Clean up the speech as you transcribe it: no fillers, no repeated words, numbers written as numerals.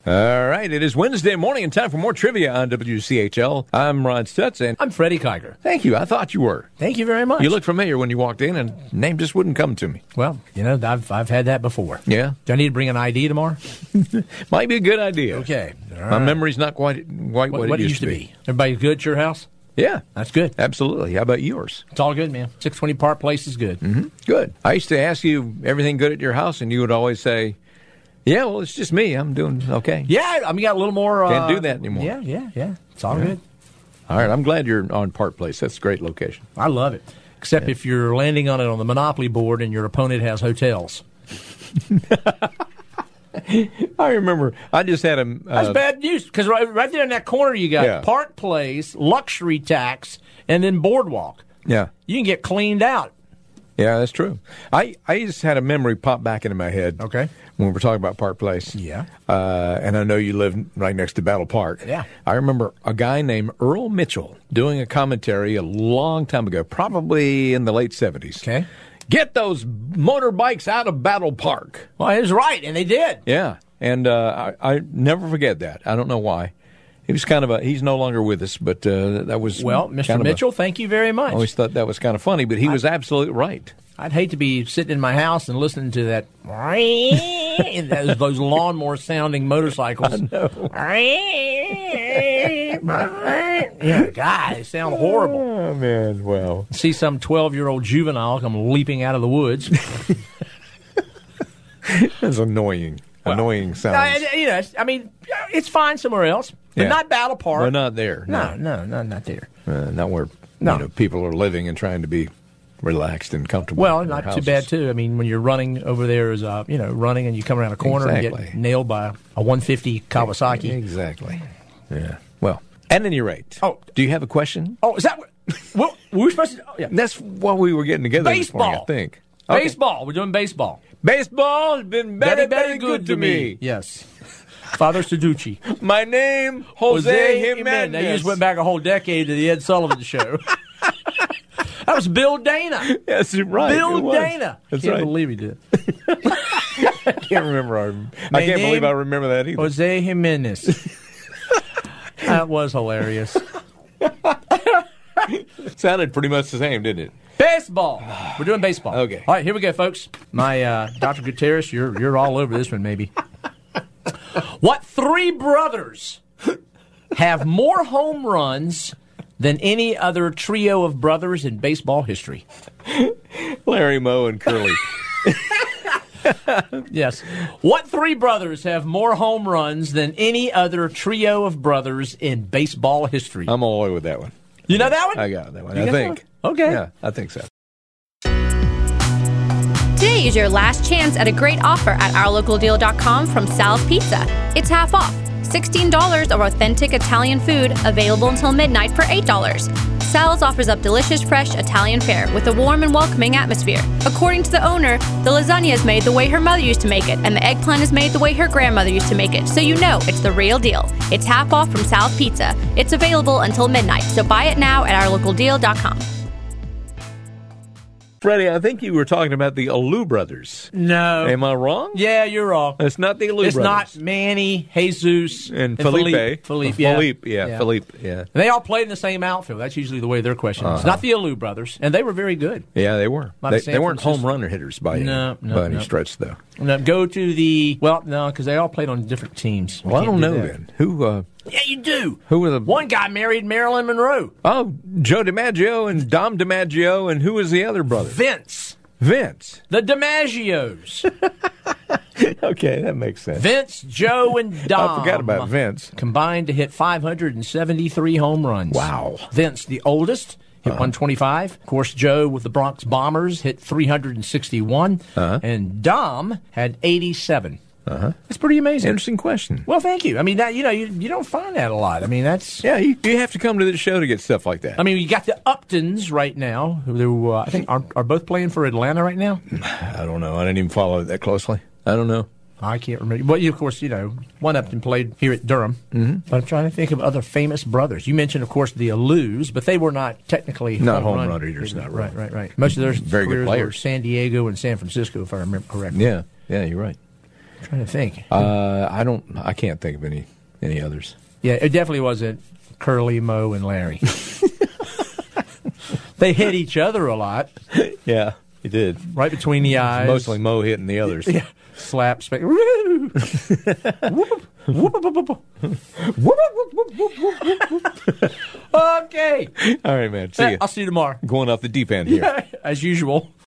All right, it is Wednesday morning and time for more trivia on WCHL. I'm Ron Stutz, and I'm Freddie Kiger. Thank you. I thought you were. Thank you very much. You looked familiar when you walked in, and name just wouldn't come to me. Well, I've had that before. Yeah? Do I need to bring an ID tomorrow? Might be a good idea. Okay. All right. My memory's not quite what it used to be. Everybody good at your house? Yeah. That's good. Absolutely. How about yours? It's all good, man. 620 Park Place is good. Mm-hmm. Good. I used to ask you everything good at your house, and you would always say, yeah, well, it's just me. I'm doing okay. Yeah, I mean, got a little more... Can't do that anymore. Yeah. It's all good. All right, I'm glad you're on Park Place. That's a great location. I love it. Except if you're landing on it on the Monopoly board and your opponent has hotels. I remember. I just had a... That's bad news, because right there in that corner you got Park Place, Luxury Tax, and then Boardwalk. Yeah. You can get cleaned out. Yeah, that's true. I just had a memory pop back into my head. Okay. When we were talking about Park Place. Yeah. And I know you live right next to Battle Park. Yeah. I remember a guy named Earl Mitchell doing a commentary a long time ago, probably in the late 70s. Okay. Get those motorbikes out of Battle Park. Well, he was right, and they did. Yeah. And I never forget that. I don't know why. He was kind of he's no longer with us, but that was... Well, Mr. Mitchell, thank you very much. I always thought that was kind of funny, but he was absolutely right. I'd hate to be sitting in my house and listening to that, those lawnmower-sounding motorcycles. I know. Yeah, God, they sound horrible. Oh, man, well. See some 12-year-old juvenile come leaping out of the woods. That's annoying. Annoying sounds. I mean, it's fine somewhere else, but not Battle Park. We're not there. No, not there. Not where people are living and trying to be relaxed and comfortable. Well, not too bad, too. I mean, when you're running over there as running and you come around a corner and get nailed by a 150 Kawasaki. Exactly. Yeah. Well, at any rate. Oh. Do you have a question? Oh, is that what we were supposed to... Oh, yeah. That's what we were getting together this morning, I think. Okay. Baseball. We're doing baseball. Baseball has been very good to me. Yes. Father Seducci. My name, Jose Jimenez. Now, you just went back a whole decade to the Ed Sullivan Show. That was Bill Dana. Yes, right. Bill Dana. That's Can't right. believe he did. I can't remember. I can't believe I remember that either. Jose Jimenez. That was hilarious. Sounded pretty much the same, didn't it? Baseball. We're doing baseball. Okay. All right, here we go, folks. My Dr. Gutierrez, you're all over this one, maybe. What three brothers have more home runs than any other trio of brothers in baseball history? Larry, Moe, and Curly. Yes. What three brothers have more home runs than any other trio of brothers in baseball history? I'm all the way with that one. You know that one? I got that one. You I think. Okay. Yeah, I think so. Today is your last chance at a great offer at OurLocalDeal.com from Sal's Pizza. It's half off. $16 of authentic Italian food available until midnight for $8. Sal's offers up delicious, fresh Italian fare with a warm and welcoming atmosphere. According to the owner, the lasagna is made the way her mother used to make it, and the eggplant is made the way her grandmother used to make it, so you know it's the real deal. It's half off from Sal's Pizza. It's available until midnight, so buy it now at OurLocalDeal.com. Freddie, I think you were talking about the Alou brothers. No. Am I wrong? Yeah, you're wrong. It's not the Alou brothers. It's not Manny, Jesus, and Felipe. Felipe, yeah. And they all played in the same outfield. That's usually the way they're questioned. It's not the Alou brothers, and they were very good. Yeah, they were. They weren't home run hitters by any stretch, though. No, go to the... Well, no, because they all played on different teams. Well, I don't know then. Who... Yeah, you do. Who were the... One guy married Marilyn Monroe. Oh, Joe DiMaggio and Dom DiMaggio, and who was the other brother? Vince. The DiMaggios. Okay, that makes sense. Vince, Joe, and Dom. I forgot about Vince. Combined to hit 573 home runs. Wow. Vince, the oldest, hit 125. Of course, Joe with the Bronx Bombers hit 361. And Dom had 87. That's pretty amazing. Interesting question. Well, thank you. I mean, that you don't find that a lot. I mean, that's... Yeah, you have to come to the show to get stuff like that. I mean, you got the Uptons right now, who I think are both playing for Atlanta right now. I don't know. I didn't even follow it that closely. I don't know. I can't remember. Well, of course, one Upton played here at Durham. Mm-hmm. But I'm trying to think of other famous brothers. You mentioned, of course, the Alous, but they were not technically home run eaters. Not right. Most of their very good careers players. were San Diego and San Francisco, if I remember correctly. Yeah, you're right. trying to think. I can't think of any others. Yeah, it definitely wasn't Curly, Moe, and Larry. They hit each other a lot. Yeah, he did. Right between the eyes. Mostly Moe hitting the others. Yeah. Slap. Woo! Okay. All right, man. See you. I'll see you tomorrow. Going off the deep end here. As usual.